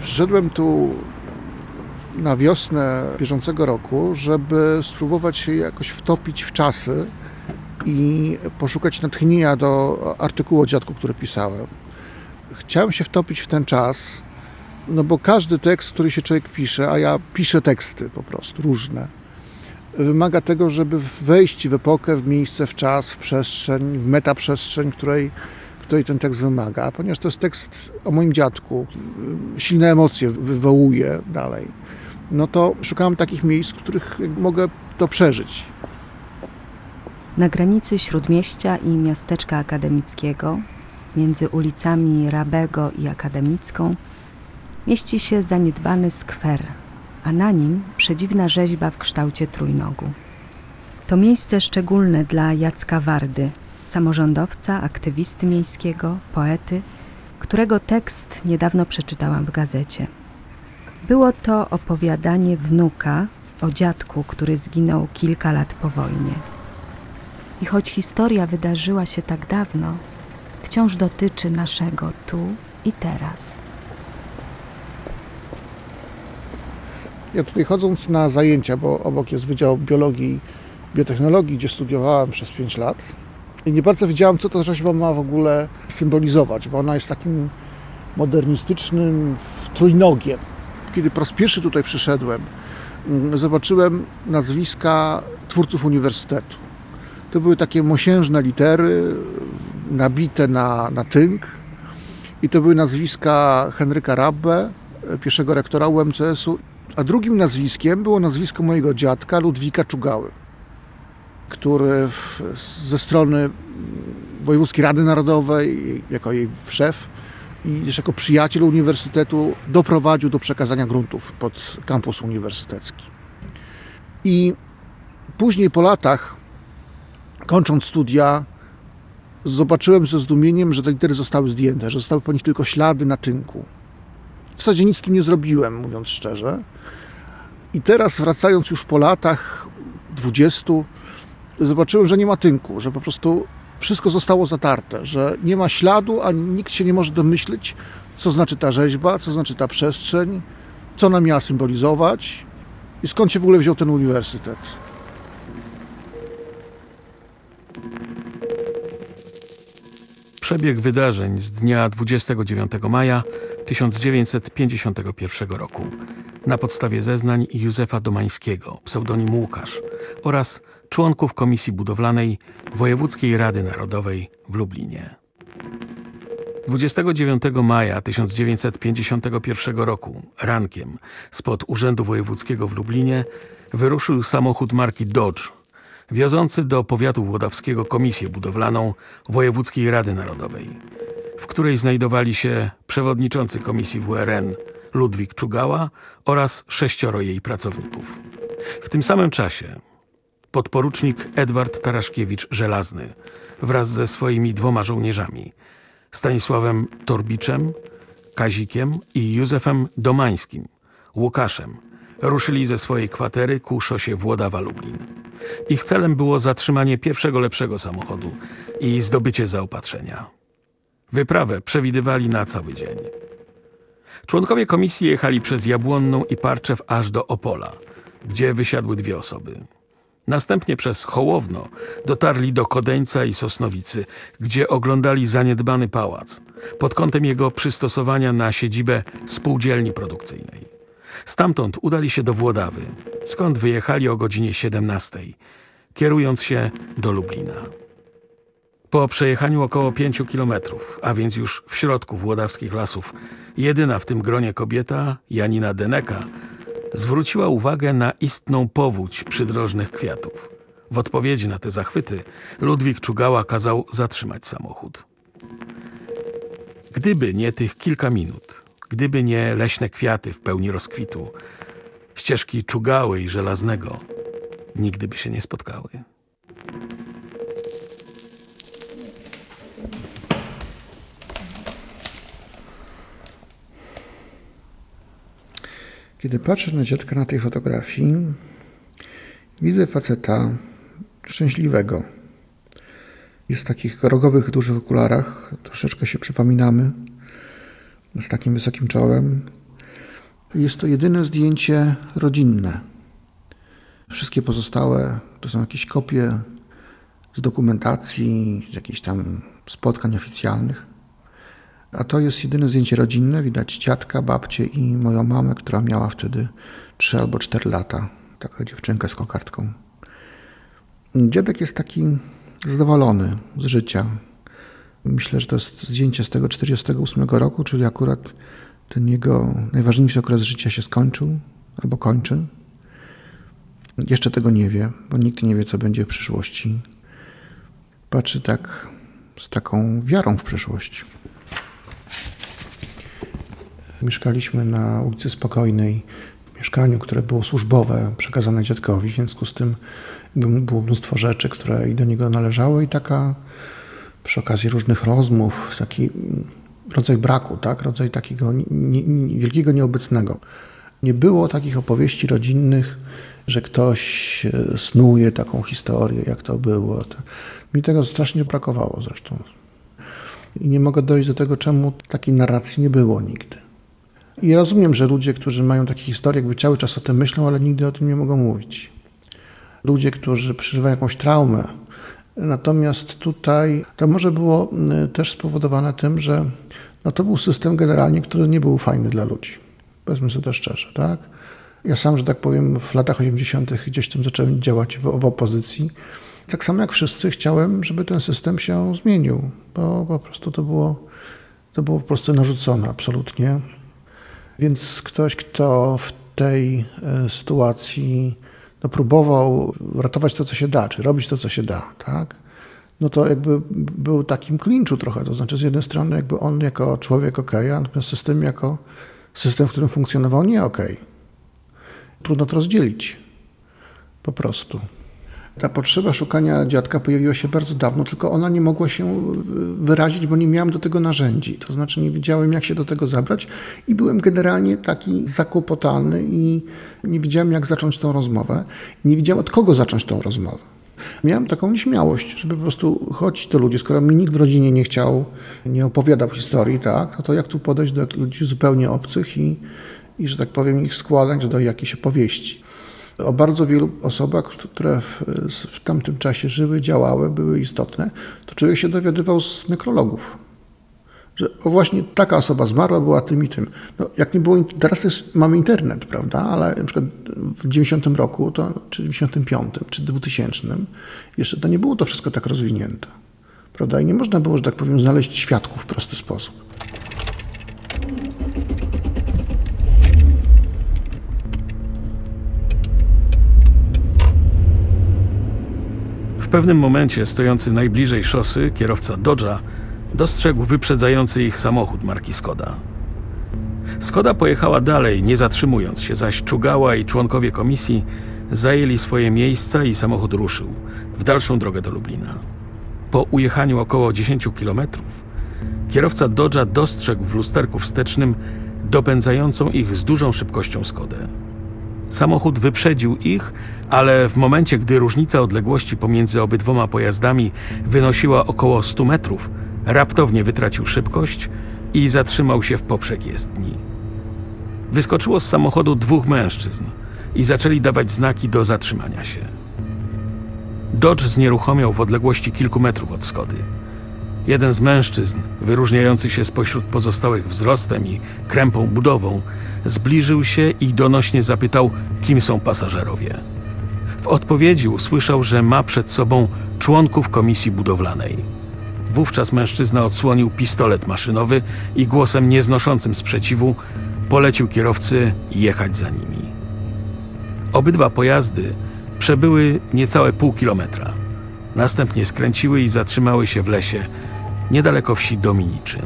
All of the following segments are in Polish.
Przyszedłem tu na wiosnę bieżącego roku, żeby spróbować się jakoś wtopić w czasy i poszukać natchnienia do artykułu o dziadku, który pisałem. Chciałem się wtopić w ten czas, no bo każdy tekst, który się człowiek pisze, a ja piszę teksty po prostu, różne, wymaga tego, żeby wejść w epokę, w miejsce, w czas, w przestrzeń, w metaprzestrzeń, której ten tekst wymaga. A ponieważ to jest tekst o moim dziadku, silne emocje wywołuje dalej, no to szukałem takich miejsc, w których mogę to przeżyć. Na granicy Śródmieścia i miasteczka akademickiego, między ulicami Rabego i Akademicką, mieści się zaniedbany skwer, a na nim przedziwna rzeźba w kształcie trójnogu. To miejsce szczególne dla Jacka Wardy, samorządowca, aktywisty miejskiego, poety, którego tekst niedawno przeczytałam w gazecie. Było to opowiadanie wnuka o dziadku, który zginął kilka lat po wojnie. I choć historia wydarzyła się tak dawno, wciąż dotyczy naszego tu i teraz. Ja tutaj chodząc na zajęcia, bo obok jest Wydział Biologii i Biotechnologii, gdzie studiowałem przez 5 lat, i nie bardzo wiedziałem, co ta rzeźba ma w ogóle symbolizować, bo ona jest takim modernistycznym trójnogiem. Kiedy po raz pierwszy tutaj przyszedłem, zobaczyłem nazwiska twórców uniwersytetu. To były takie mosiężne litery, nabite na tynk, i to były nazwiska Henryka Rabbe, pierwszego rektora UMCS-u, a drugim nazwiskiem było nazwisko mojego dziadka, Ludwika Czugały, który ze strony Wojewódzkiej Rady Narodowej, jako jej szef i też jako przyjaciel uniwersytetu, doprowadził do przekazania gruntów pod kampus uniwersytecki. I później po latach, kończąc studia, zobaczyłem ze zdumieniem, że te litery zostały zdjęte, że zostały po nich tylko ślady na tynku. W zasadzie nic z tym nie zrobiłem, mówiąc szczerze. I teraz, wracając już po latach 20, zobaczyłem, że nie ma tynku, że po prostu wszystko zostało zatarte, że nie ma śladu, a nikt się nie może domyślić, co znaczy ta rzeźba, co znaczy ta przestrzeń, co ona miała symbolizować i skąd się w ogóle wziął ten uniwersytet. Przebieg wydarzeń z dnia 29 maja 1951 roku na podstawie zeznań Józefa Domańskiego, pseudonim Łukasz, oraz członków Komisji Budowlanej Wojewódzkiej Rady Narodowej w Lublinie. 29 maja 1951 roku rankiem spod Urzędu Wojewódzkiego w Lublinie wyruszył samochód marki Dodge, wiozący do powiatu włodawskiego Komisję Budowlaną Wojewódzkiej Rady Narodowej, w której znajdowali się przewodniczący Komisji WRN Ludwik Czugała oraz 6 jej pracowników. W tym samym czasie podporucznik Edward Taraszkiewicz-Żelazny wraz ze swoimi 2 żołnierzami, Stanisławem Torbiczem, Kazikiem i Józefem Domańskim, Łukaszem, ruszyli ze swojej kwatery ku szosie Włodawa-Lublin. Ich celem było zatrzymanie pierwszego lepszego samochodu i zdobycie zaopatrzenia. Wyprawę przewidywali na cały dzień. Członkowie komisji jechali przez Jabłonną i Parczew aż do Opola, gdzie wysiadły 2 osoby. Następnie przez Hołowno dotarli do Kodeńca i Sosnowicy, gdzie oglądali zaniedbany pałac pod kątem jego przystosowania na siedzibę spółdzielni produkcyjnej. Stamtąd udali się do Włodawy, skąd wyjechali o godzinie 17, kierując się do Lublina. Po przejechaniu około 5 kilometrów, a więc już w środku włodawskich lasów, jedyna w tym gronie kobieta, Janina Deneka, zwróciła uwagę na istną powódź przydrożnych kwiatów. W odpowiedzi na te zachwyty Ludwik Czugała kazał zatrzymać samochód. Gdyby nie tych kilka minut, gdyby nie leśne kwiaty w pełni rozkwitu, ścieżki Czugały i Żelaznego nigdy by się nie spotkały. Kiedy patrzę na dziadka na tej fotografii, widzę faceta szczęśliwego. Jest w takich rogowych, dużych okularach, troszeczkę się przypominamy, z takim wysokim czołem. Jest to jedyne zdjęcie rodzinne. Wszystkie pozostałe to są jakieś kopie z dokumentacji, z jakichś tam spotkań oficjalnych. A to jest jedyne zdjęcie rodzinne. Widać dziadka, babcię i moją mamę, która miała wtedy 3 albo 4 lata. Taka dziewczynka z kokardką. Dziadek jest taki zadowolony z życia. Myślę, że to jest zdjęcie z tego 1948 roku, czyli akurat ten jego najważniejszy okres życia się skończył albo kończy. Jeszcze tego nie wie, bo nikt nie wie, co będzie w przyszłości. Patrzy tak z taką wiarą w przyszłość. Mieszkaliśmy na ulicy Spokojnej, w mieszkaniu, które było służbowe, przekazane dziadkowi, w związku z tym było mnóstwo rzeczy, które i do niego należały i taka przy okazji różnych rozmów, taki rodzaj braku, tak? Rodzaj takiego wielkiego nieobecnego. Nie było takich opowieści rodzinnych, że ktoś snuje taką historię, jak to było. Mi tego strasznie brakowało zresztą. I nie mogę dojść do tego, czemu takiej narracji nie było nigdy. I rozumiem, że ludzie, którzy mają takie historie, jakby cały czas o tym myślą, ale nigdy o tym nie mogą mówić. Ludzie, którzy przeżywają jakąś traumę. Natomiast tutaj to może było też spowodowane tym, że to był system generalnie, który nie był fajny dla ludzi. Powiedzmy sobie to szczerze, tak? Ja sam, że tak powiem, w latach 80. gdzieś tam zacząłem działać w opozycji. Tak samo jak wszyscy chciałem, żeby ten system się zmienił, bo po prostu to było po prostu narzucone absolutnie. Więc ktoś, kto w tej sytuacji próbował ratować to, co się da, czy robić to, co się da, tak? To jakby był takim klinczu trochę. To znaczy z jednej strony jakby on jako człowiek okej, a natomiast system jako system, w którym funkcjonował nie okej. Trudno to rozdzielić. Po prostu. Ta potrzeba szukania dziadka pojawiła się bardzo dawno, tylko ona nie mogła się wyrazić, bo nie miałem do tego narzędzi. To znaczy nie wiedziałem, jak się do tego zabrać i byłem generalnie taki zakłopotany i nie wiedziałem, jak zacząć tą rozmowę. Nie wiedziałem, od kogo zacząć tą rozmowę. Miałem taką nieśmiałość, żeby po prostu chodzić do ludzi. Skoro mi nikt w rodzinie nie chciał, nie opowiadał historii, tak, to jak tu podejść do ludzi zupełnie obcych i że tak powiem, ich składać do jakiejś opowieści. O bardzo wielu osobach, które w tamtym czasie żyły, działały, były istotne, to człowiek się dowiadywał z nekrologów, że właśnie taka osoba zmarła, była tym i tym. Jak nie było, teraz mamy internet, prawda, ale na przykład w 90 roku, czy 95, czy 2000, jeszcze to nie było to wszystko tak rozwinięte, prawda, i nie można było, że tak powiem, znaleźć świadków w prosty sposób. W pewnym momencie stojący najbliżej szosy kierowca Dodge'a dostrzegł wyprzedzający ich samochód marki Skoda. Skoda pojechała dalej, nie zatrzymując się, zaś Czugała i członkowie komisji zajęli swoje miejsca i samochód ruszył w dalszą drogę do Lublina. Po ujechaniu około 10 kilometrów kierowca Dodge'a dostrzegł w lusterku wstecznym dopędzającą ich z dużą szybkością Skodę. Samochód wyprzedził ich, ale w momencie, gdy różnica odległości pomiędzy obydwoma pojazdami wynosiła około 100 metrów, raptownie wytracił szybkość i zatrzymał się w poprzek jezdni. Wyskoczyło z samochodu 2 mężczyzn i zaczęli dawać znaki do zatrzymania się. Dodge znieruchomiał w odległości kilku metrów od Skody. Jeden z mężczyzn, wyróżniający się spośród pozostałych wzrostem i krępą budową, zbliżył się i donośnie zapytał, kim są pasażerowie. W odpowiedzi usłyszał, że ma przed sobą członków komisji budowlanej. Wówczas mężczyzna odsłonił pistolet maszynowy i głosem nieznoszącym sprzeciwu polecił kierowcy jechać za nimi. Obydwa pojazdy przebyły niecałe pół kilometra. Następnie skręciły i zatrzymały się w lesie, niedaleko wsi Dominiczyn.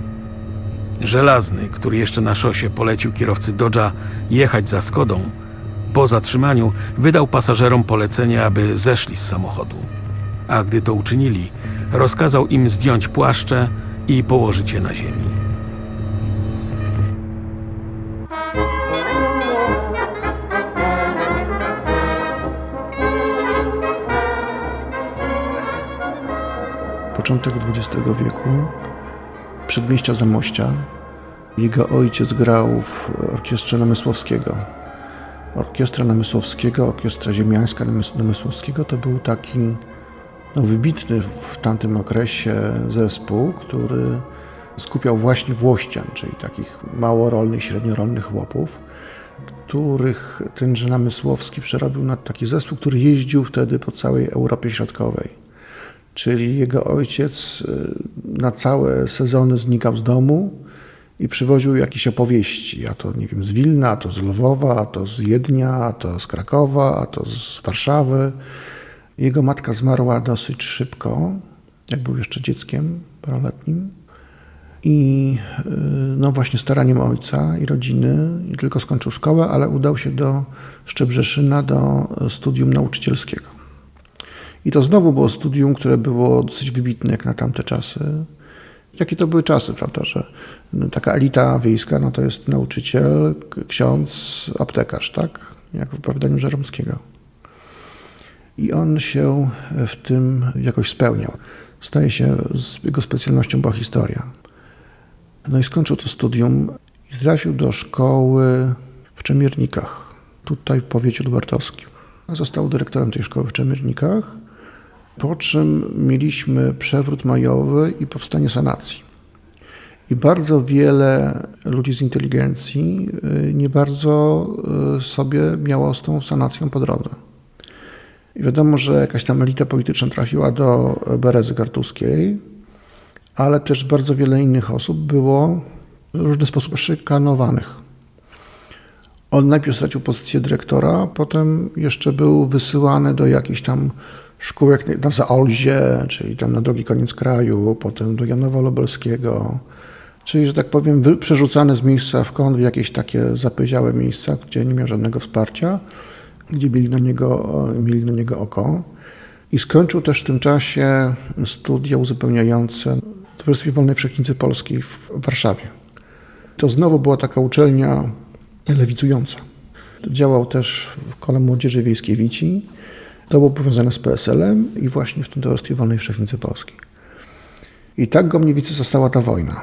Żelazny, który jeszcze na szosie polecił kierowcy Dodge'a jechać za Skodą, po zatrzymaniu wydał pasażerom polecenie, aby zeszli z samochodu. A gdy to uczynili, rozkazał im zdjąć płaszcze i położyć je na ziemi. Początek XX wieku, przedmieścia Zamościa, Jego ojciec grał w orkiestrze Namysłowskiego. Orkiestra Namysłowskiego, Orkiestra Ziemiańska Namysłowskiego to był taki wybitny w tamtym okresie zespół, który skupiał właśnie włościan, czyli takich małorolnych, średniorolnych chłopów, których tenże Namysłowski przerobił na taki zespół, który jeździł wtedy po całej Europie Środkowej. Czyli jego ojciec na całe sezony znikał z domu i przywoził jakieś opowieści, a to nie wiem, z Wilna, a to z Lwowa, a to z Wiednia, a to z Krakowa, a to z Warszawy. Jego matka zmarła dosyć szybko, jak był jeszcze dzieckiem paroletnim. I no właśnie staraniem ojca i rodziny nie tylko skończył szkołę, ale udał się do Szczebrzeszyna, do studium nauczycielskiego. I to znowu było studium, które było dosyć wybitne jak na tamte czasy. Jakie to były czasy, prawda, że taka elita wiejska, no to jest nauczyciel, ksiądz, aptekarz, tak? Jak w opowiadaniu Żeromskiego. I on się w tym jakoś spełniał. Staje się, jego specjalnością była historia. No i skończył to studium i trafił do szkoły w Czemiernikach, tutaj w powiecie lubartowskim. Został dyrektorem tej szkoły w Czemiernikach, po czym mieliśmy przewrót majowy i powstanie sanacji. I bardzo wiele ludzi z inteligencji nie bardzo sobie miało z tą sanacją po drodze. I wiadomo, że jakaś tam elita polityczna trafiła do Berezy Kartuskiej, ale też bardzo wiele innych osób było w różny sposób szykanowanych. On najpierw stracił pozycję dyrektora, potem jeszcze był wysyłany do jakichś tam szkół jak na Zaolzie, czyli tam na drugi koniec kraju, potem do Janowa Lubelskiego, czyli, że tak powiem, przerzucany z miejsca w kąt w jakieś takie zapyziałe miejsca, gdzie nie miał żadnego wsparcia, gdzie mieli na niego oko. I skończył też w tym czasie studia uzupełniające w Towarzystwie Wolnej Wszechnicy Polskiej w Warszawie. To znowu była taka uczelnia lewicująca. Działał też w Kole Młodzieży Wiejskiej Wici. To było powiązane z PSL-em i właśnie w tym Towarzystwie Wolnej Wszechnicy Polskiej. I tak go mniej więcej została ta wojna.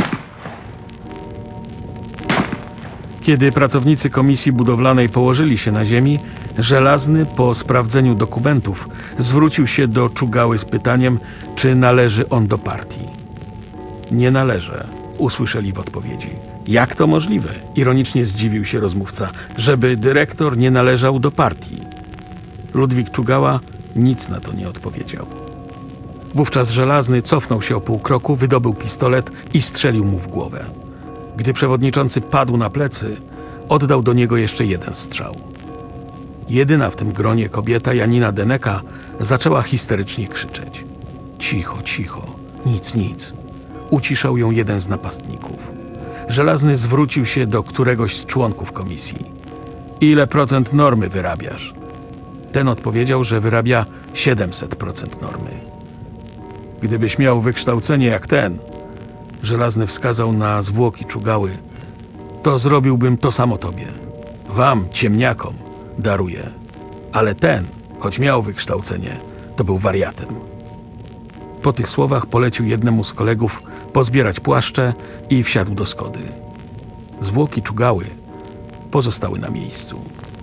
Kiedy pracownicy komisji budowlanej położyli się na ziemi, Żelazny po sprawdzeniu dokumentów zwrócił się do Czugały z pytaniem, czy należy on do partii. Nie należy, usłyszeli w odpowiedzi. Jak to możliwe? Ironicznie zdziwił się rozmówca, żeby dyrektor nie należał do partii. Ludwik Czugała nic na to nie odpowiedział. Wówczas Żelazny cofnął się o pół kroku, wydobył pistolet i strzelił mu w głowę. Gdy przewodniczący padł na plecy, oddał do niego jeszcze jeden strzał. Jedyna w tym gronie kobieta, Janina Deneka, zaczęła histerycznie krzyczeć. Cicho, cicho, nic, nic. Uciszał ją jeden z napastników. Żelazny zwrócił się do któregoś z członków komisji. Ile procent normy wyrabiasz? Ten odpowiedział, że wyrabia 700% normy. Gdybyś miał wykształcenie jak ten, Żelazny wskazał na zwłoki Czugały, to zrobiłbym to samo tobie. Wam, ciemniakom, daruję. Ale ten, choć miał wykształcenie, to był wariatem. Po tych słowach polecił jednemu z kolegów pozbierać płaszcze i wsiadł do Skody. Zwłoki Czugały pozostały na miejscu.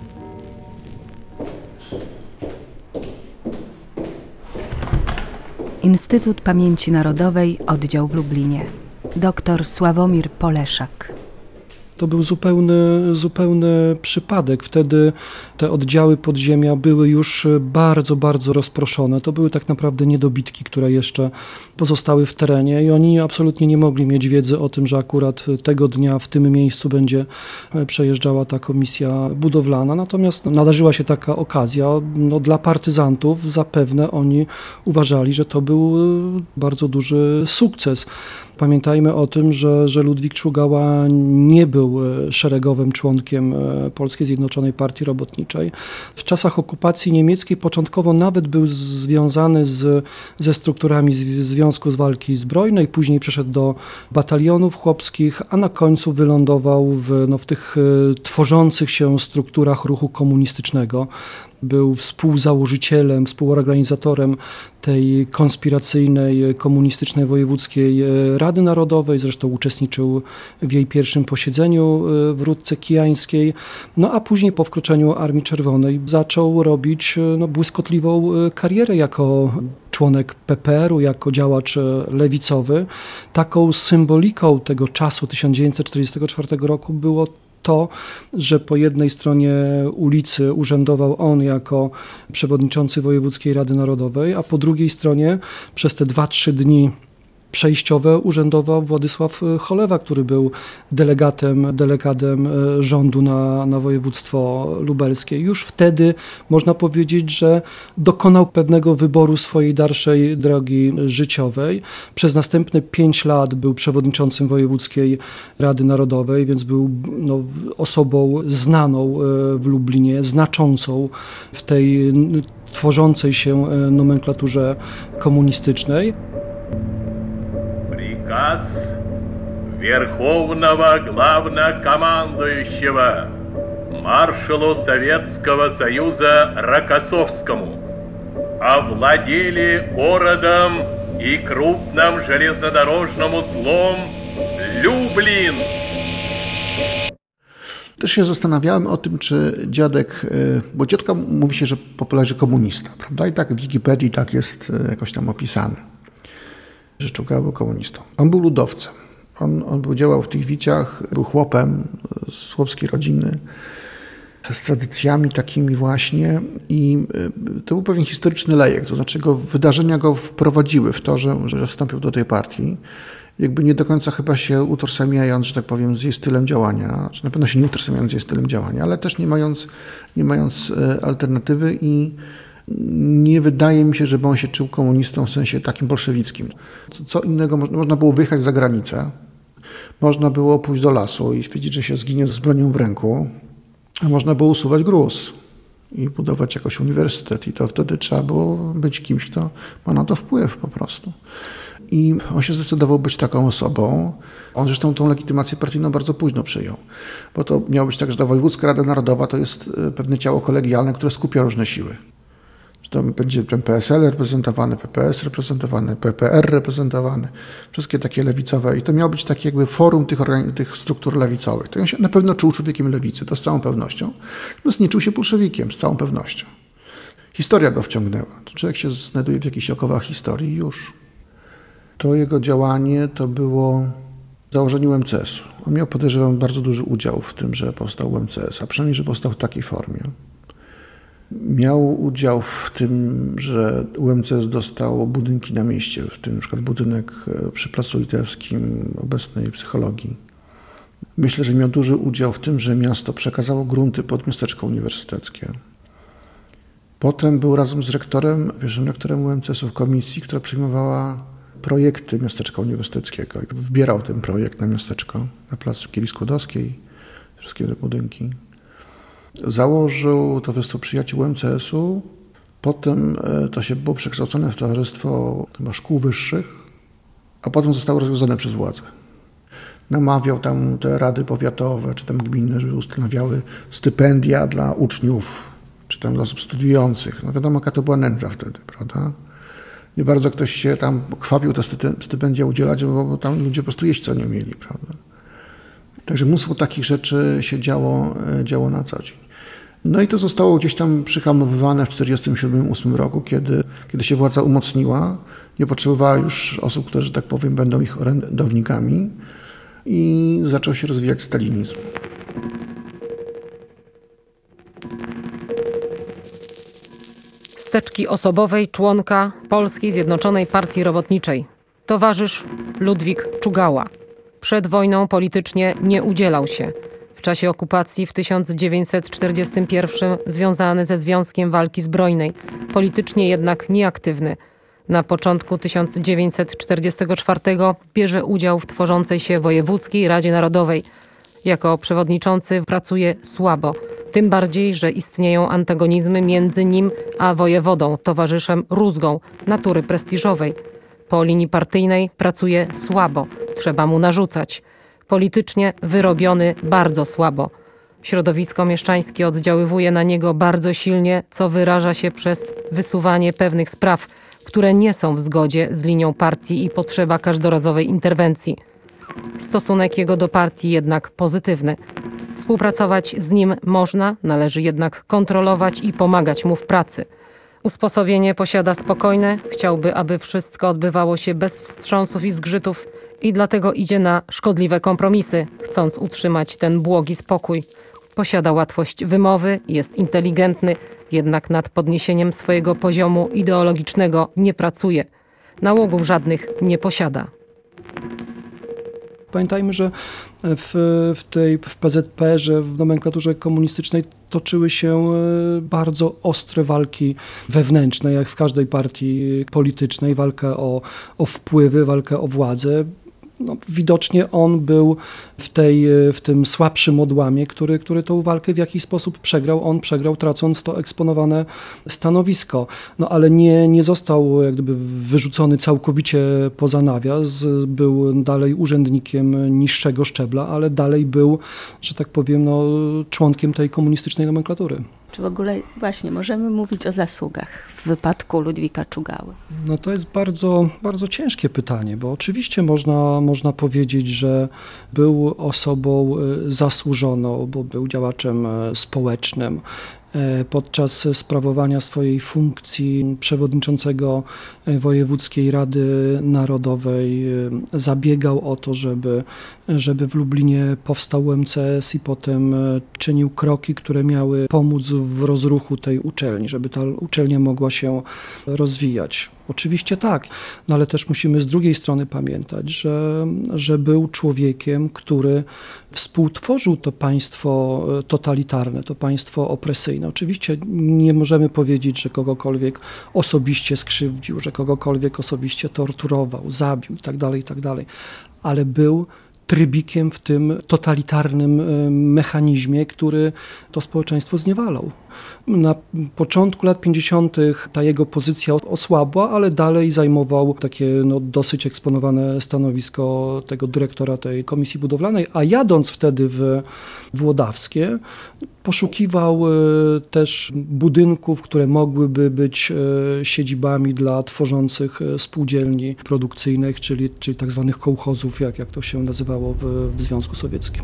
Instytut Pamięci Narodowej, oddział w Lublinie. Dr Sławomir Poleszak. To był zupełny przypadek. Wtedy te oddziały podziemia były już bardzo, bardzo rozproszone. To były tak naprawdę niedobitki, które jeszcze pozostały w terenie i oni absolutnie nie mogli mieć wiedzy o tym, że akurat tego dnia w tym miejscu będzie przejeżdżała ta komisja budowlana. Natomiast nadarzyła się taka okazja. No, dla partyzantów zapewne oni uważali, że to był bardzo duży sukces. Pamiętajmy o tym, że Ludwik Czugała nie był szeregowym członkiem Polskiej Zjednoczonej Partii Robotniczej. W czasach okupacji niemieckiej początkowo nawet był związany ze strukturami Związku z Walki Zbrojnej, później przeszedł do batalionów chłopskich, a na końcu wylądował w tych tworzących się strukturach ruchu komunistycznego. Był współzałożycielem, współorganizatorem tej konspiracyjnej, komunistycznej wojewódzkiej Rady Narodowej, zresztą uczestniczył w jej pierwszym posiedzeniu w Rudce Kijańskiej, no a później po wkroczeniu Armii Czerwonej zaczął robić błyskotliwą karierę jako członek PPR-u, jako działacz lewicowy. Taką symboliką tego czasu 1944 roku było to, że po jednej stronie ulicy urzędował on jako przewodniczący Wojewódzkiej Rady Narodowej, a po drugiej stronie przez te 2-3 dni przejściowe urzędował Władysław Cholewa, który był delegatem rządu na województwo lubelskie. Już wtedy można powiedzieć, że dokonał pewnego wyboru swojej dalszej drogi życiowej. Przez następne 5 lat był przewodniczącym Wojewódzkiej Rady Narodowej, więc był osobą znaną w Lublinie, znaczącą w tej tworzącej się nomenklaturze komunistycznej. Приказ Верховного Главнокомандующего маршалу Советского Союза Рокоссовскому овладели городом и крупным железнодорожным узлом Люблин. Też się zastanawiałem o tym, czy dziadek, bo dziadka mówi się, że popularnie komunista, prawda? I tak w Wikipedii tak jest jakoś tam opisany, że Czuga był komunistą. On był ludowcem. On działał w tych Wiciach, był chłopem z chłopskiej rodziny, z tradycjami takimi właśnie i to był pewien historyczny lejek, to znaczy wydarzenia go wprowadziły w to, że wstąpił do tej partii, jakby nie do końca chyba się utożsamiając, że tak powiem, z jej stylem działania, czy na pewno się nie utożsamiając z jej stylem działania, ale też nie mając alternatywy i nie wydaje mi się, żeby on się czuł komunistą w sensie takim bolszewickim. Co innego, można było wyjechać za granicę, można było pójść do lasu i stwierdzić, że się zginie z bronią w ręku, a można było usuwać gruz i budować jakoś uniwersytet i to wtedy trzeba było być kimś, kto ma na to wpływ po prostu. I on się zdecydował być taką osobą. On zresztą tą legitymację partyjną bardzo późno przyjął, bo to miało być tak, że ta Wojewódzka Rada Narodowa to jest pewne ciało kolegialne, które skupia różne siły. Że to będzie ten PSL reprezentowany, PPS reprezentowany, PPR reprezentowany, wszystkie takie lewicowe i to miało być takie jakby forum tych struktur lewicowych. To on się na pewno czuł człowiekiem lewicy, to z całą pewnością, natomiast nie czuł się bolszewikiem z całą pewnością. Historia go wciągnęła. To człowiek się znajduje w jakichś okowach historii i już. To jego działanie to było założenie UMCS-u. On miał, podejrzewam, bardzo duży udział w tym, że powstał UMCS, a przynajmniej, że powstał w takiej formie. Miał udział w tym, że UMCS dostał budynki na mieście, w tym na przykład budynek przy Placu Litewskim obecnej psychologii. Myślę, że miał duży udział w tym, że miasto przekazało grunty pod miasteczko uniwersyteckie. Potem był razem z rektorem, pierwszym rektorem UMCS-u w komisji, która przyjmowała projekty miasteczka uniwersyteckiego i wybierał ten projekt na miasteczko, na placu Kili Skłodowskiej, wszystkie te budynki. Założył Towarzystwo Przyjaciół UMCS-u, potem to się było przekształcone w Towarzystwo chyba Szkół Wyższych, a potem zostało rozwiązane przez władzę. Namawiał tam te rady powiatowe czy tam gminne, żeby ustanawiały stypendia dla uczniów, czy tam dla osób studiujących. No wiadomo, jaka to była nędza wtedy, prawda? Nie bardzo ktoś się tam kwapił te stypendia udzielać, bo tam ludzie po prostu jeść co nie mieli, prawda? Także mnóstwo takich rzeczy się działo na co dzień. No i to zostało gdzieś tam przyhamowywane w 1947-1948 roku, kiedy się władza umocniła, nie potrzebowała już osób, które, że tak powiem, będą ich orędownikami i zaczął się rozwijać stalinizm. Steczki osobowej członka Polskiej Zjednoczonej Partii Robotniczej. Towarzysz Ludwik Czugała. Przed wojną politycznie nie udzielał się. W czasie okupacji w 1941 związany ze Związkiem Walki Zbrojnej, politycznie jednak nieaktywny. Na początku 1944 bierze udział w tworzącej się Wojewódzkiej Radzie Narodowej. Jako przewodniczący pracuje słabo, tym bardziej, że istnieją antagonizmy między nim a wojewodą, towarzyszem Rózgą, natury prestiżowej. Po linii partyjnej pracuje słabo, trzeba mu narzucać. Politycznie wyrobiony bardzo słabo. Środowisko mieszczańskie oddziaływuje na niego bardzo silnie, co wyraża się przez wysuwanie pewnych spraw, które nie są w zgodzie z linią partii i potrzeba każdorazowej interwencji. Stosunek jego do partii jednak pozytywny. Współpracować z nim można, należy jednak kontrolować i pomagać mu w pracy. Usposobienie posiada spokojne, chciałby, aby wszystko odbywało się bez wstrząsów i zgrzytów i dlatego idzie na szkodliwe kompromisy, chcąc utrzymać ten błogi spokój. Posiada łatwość wymowy, jest inteligentny, jednak nad podniesieniem swojego poziomu ideologicznego nie pracuje. Nałogów żadnych nie posiada. Pamiętajmy, że w PZP, że w nomenklaturze komunistycznej toczyły się bardzo ostre walki wewnętrzne, jak w każdej partii politycznej, walka o wpływy, walkę o władzę. No, widocznie on był w tym słabszym odłamie, który tą walkę w jakiś sposób przegrał. On przegrał, tracąc to eksponowane stanowisko. No, ale nie został jak gdyby wyrzucony całkowicie poza nawias. Był dalej urzędnikiem niższego szczebla, ale dalej był, że tak powiem, członkiem tej komunistycznej nomenklatury. Czy w ogóle właśnie możemy mówić o zasługach w wypadku Ludwika Czugały? No to jest bardzo, bardzo ciężkie pytanie, bo oczywiście można powiedzieć, że był osobą zasłużoną, bo był działaczem społecznym. Podczas sprawowania swojej funkcji przewodniczącego Wojewódzkiej Rady Narodowej zabiegał o to, żeby w Lublinie powstał UMCS i potem czynił kroki, które miały pomóc w rozruchu tej uczelni, żeby ta uczelnia mogła się rozwijać. Oczywiście tak, no ale też musimy z drugiej strony pamiętać, że był człowiekiem, który współtworzył to państwo totalitarne, to państwo opresyjne. Oczywiście nie możemy powiedzieć, że kogokolwiek osobiście skrzywdził, że kogokolwiek osobiście torturował, zabił itd., ale był trybikiem w tym totalitarnym mechanizmie, który to społeczeństwo zniewalał. Na początku lat 50. ta jego pozycja osłabła, ale dalej zajmował takie dosyć eksponowane stanowisko tego dyrektora tej komisji budowlanej, a jadąc wtedy w Włodawskie, poszukiwał też budynków, które mogłyby być siedzibami dla tworzących spółdzielni produkcyjnych, czyli tak zwanych kołchozów, jak to się nazywało w Związku Sowieckim.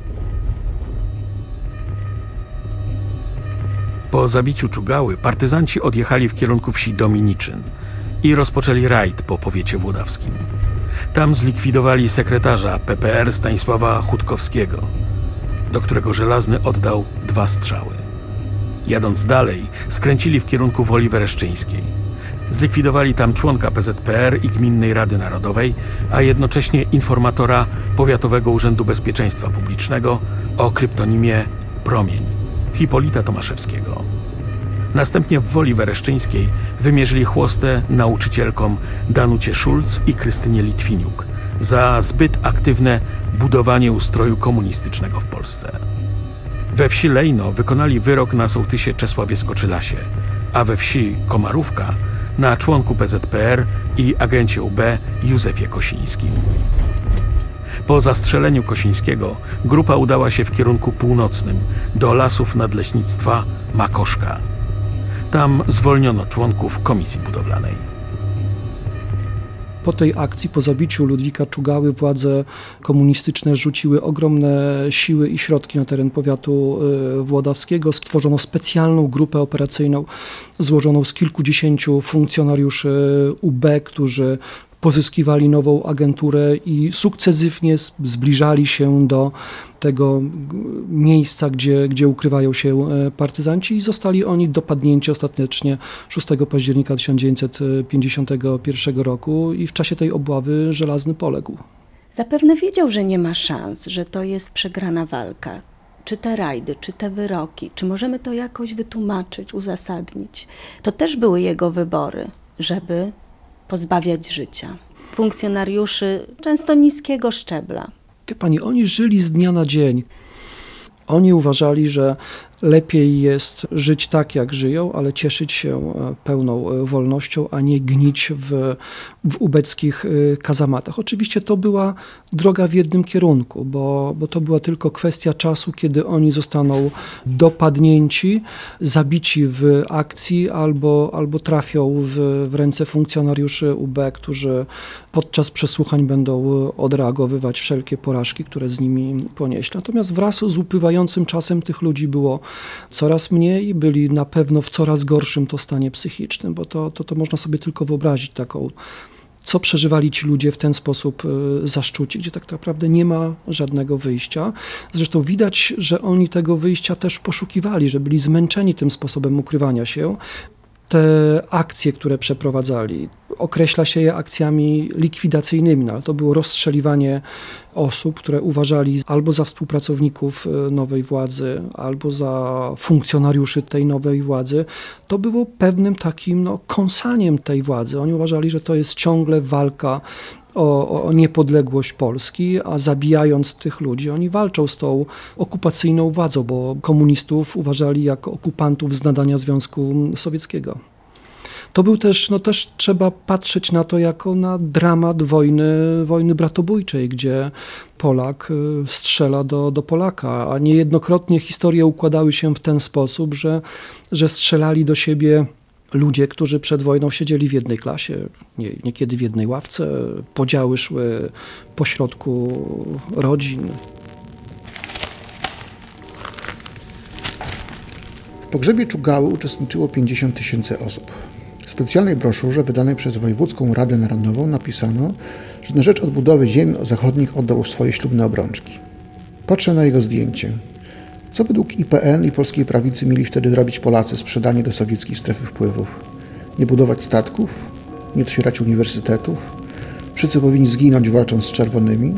Po zabiciu Czugały partyzanci odjechali w kierunku wsi Dominiczyn i rozpoczęli rajd po powiecie włodawskim. Tam zlikwidowali sekretarza PPR Stanisława Chutkowskiego, do którego Żelazny oddał 2 strzały. Jadąc dalej, skręcili w kierunku Woli Wereszczyńskiej. Zlikwidowali tam członka PZPR i Gminnej Rady Narodowej, a jednocześnie informatora Powiatowego Urzędu Bezpieczeństwa Publicznego o kryptonimie Promień, Hipolita Tomaszewskiego. Następnie w Woli Wereszczyńskiej wymierzyli chłostę nauczycielkom Danucie Szulc i Krystynie Litwiniuk za zbyt aktywne budowanie ustroju komunistycznego w Polsce. We wsi Lejno wykonali wyrok na sołtysie Czesławie Skoczylasie, a we wsi Komarówka na członku PZPR i agencie UB Józefie Kosińskim. Po zastrzeleniu Kosińskiego grupa udała się w kierunku północnym do lasów nadleśnictwa Makoszka. Tam zwolniono członków komisji budowlanej. Po tej akcji, po zabiciu Ludwika Czugały, władze komunistyczne rzuciły ogromne siły i środki na teren powiatu włodawskiego. Stworzono specjalną grupę operacyjną złożoną z kilkudziesięciu funkcjonariuszy UB, którzy pozyskiwali nową agenturę i sukcesywnie zbliżali się do tego miejsca, gdzie ukrywają się partyzanci i zostali oni dopadnięci ostatecznie 6 października 1951 roku i w czasie tej obławy Żelazny poległ. Zapewne wiedział, że nie ma szans, że to jest przegrana walka. Czy te rajdy, czy te wyroki, czy możemy to jakoś wytłumaczyć, uzasadnić? To też były jego wybory, żeby pozbawiać życia funkcjonariuszy często niskiego szczebla. Wie pani, oni żyli z dnia na dzień. Oni uważali, że lepiej jest żyć tak, jak żyją, ale cieszyć się pełną wolnością, a nie gnić w ubeckich kazamatach. Oczywiście to była droga w jednym kierunku, bo to była tylko kwestia czasu, kiedy oni zostaną dopadnięci, zabici w akcji albo trafią w ręce funkcjonariuszy UB, którzy podczas przesłuchań będą odreagowywać wszelkie porażki, które z nimi ponieśli. Natomiast wraz z upływającym czasem tych ludzi było coraz mniej i byli na pewno w coraz gorszym to stanie psychicznym, bo to można sobie tylko wyobrazić taką, co przeżywali ci ludzie w ten sposób zaszczuci, gdzie tak naprawdę nie ma żadnego wyjścia. Zresztą widać, że oni tego wyjścia też poszukiwali, że byli zmęczeni tym sposobem ukrywania się. Te akcje, które przeprowadzali, określa się je akcjami likwidacyjnymi, ale to było rozstrzeliwanie osób, które uważali albo za współpracowników nowej władzy, albo za funkcjonariuszy tej nowej władzy. To było pewnym takim kąsaniem tej władzy. Oni uważali, że to jest ciągle walka o niepodległość Polski, a zabijając tych ludzi, oni walczą z tą okupacyjną władzą, bo komunistów uważali jako okupantów z nadania Związku Sowieckiego. To był też trzeba patrzeć na to jako na dramat wojny bratobójczej, gdzie Polak strzela do Polaka, a niejednokrotnie historie układały się w ten sposób, że strzelali do siebie ludzie, którzy przed wojną siedzieli w jednej klasie, niekiedy w jednej ławce, podziały szły pośrodku rodzin. W pogrzebie Czugały uczestniczyło 50 000 osób. W specjalnej broszurze wydanej przez Wojewódzką Radę Narodową napisano, że na rzecz odbudowy ziem zachodnich oddał swoje ślubne obrączki. Patrzę na jego zdjęcie. Co według IPN i polskiej prawicy mieli wtedy robić Polacy sprzedani do sowieckiej strefy wpływów? Nie budować statków? Nie otwierać uniwersytetów? Wszyscy powinni zginąć walcząc z czerwonymi?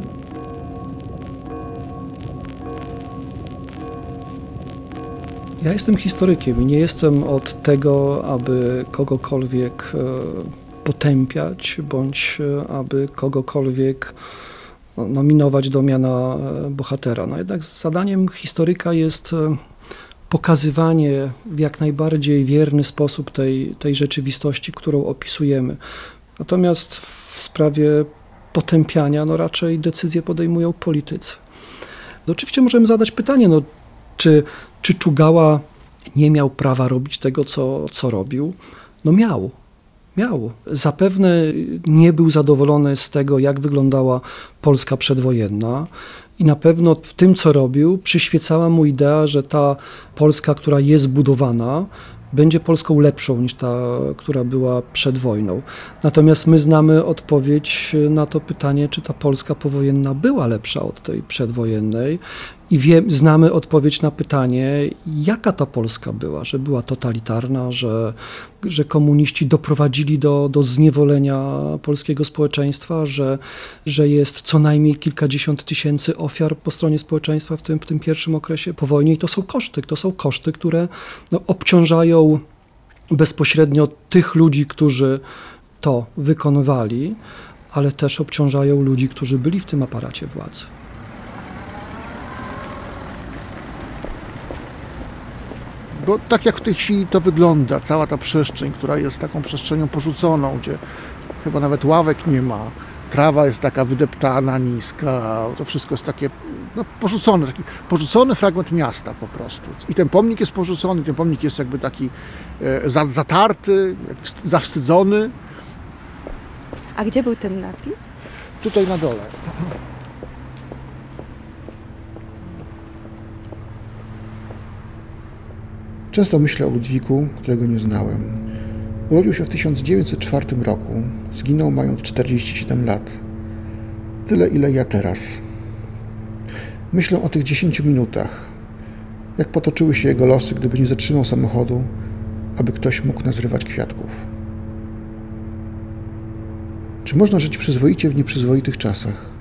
Ja jestem historykiem i nie jestem od tego, aby kogokolwiek potępiać, bądź aby kogokolwiek nominować do miana bohatera. Jednak zadaniem historyka jest pokazywanie w jak najbardziej wierny sposób tej rzeczywistości, którą opisujemy. Natomiast w sprawie potępiania raczej decyzje podejmują politycy. Oczywiście możemy zadać pytanie, czy Czugała nie miał prawa robić tego, co robił? Miał. Zapewne nie był zadowolony z tego, jak wyglądała Polska przedwojenna i na pewno w tym, co robił, przyświecała mu idea, że ta Polska, która jest budowana, będzie Polską lepszą niż ta, która była przed wojną. Natomiast my znamy odpowiedź na to pytanie, czy ta Polska powojenna była lepsza od tej przedwojennej i znamy odpowiedź na pytanie, jaka ta Polska była, że była totalitarna, że komuniści doprowadzili do zniewolenia polskiego społeczeństwa, że jest co najmniej kilkadziesiąt tysięcy ofiar po stronie społeczeństwa w tym pierwszym okresie po wojnie i to są koszty, które obciążają bezpośrednio tych ludzi, którzy to wykonywali, ale też obciążają ludzi, którzy byli w tym aparacie władzy. Bo tak jak w tej chwili to wygląda, cała ta przestrzeń, która jest taką przestrzenią porzuconą, gdzie chyba nawet ławek nie ma, trawa jest taka wydeptana, niska, to wszystko jest takie porzucone, taki porzucony fragment miasta po prostu. I ten pomnik jest porzucony, ten pomnik jest jakby taki zatarty, zawstydzony. A gdzie był ten napis? Tutaj na dole. Często myślę o Ludwiku, którego nie znałem. Urodził się w 1904 roku, zginął mając 47 lat. Tyle, ile ja teraz. Myślę o tych 10 minutach, jak potoczyły się jego losy, gdyby nie zatrzymał samochodu, aby ktoś mógł nazrywać kwiatków. Czy można żyć przyzwoicie w nieprzyzwoitych czasach?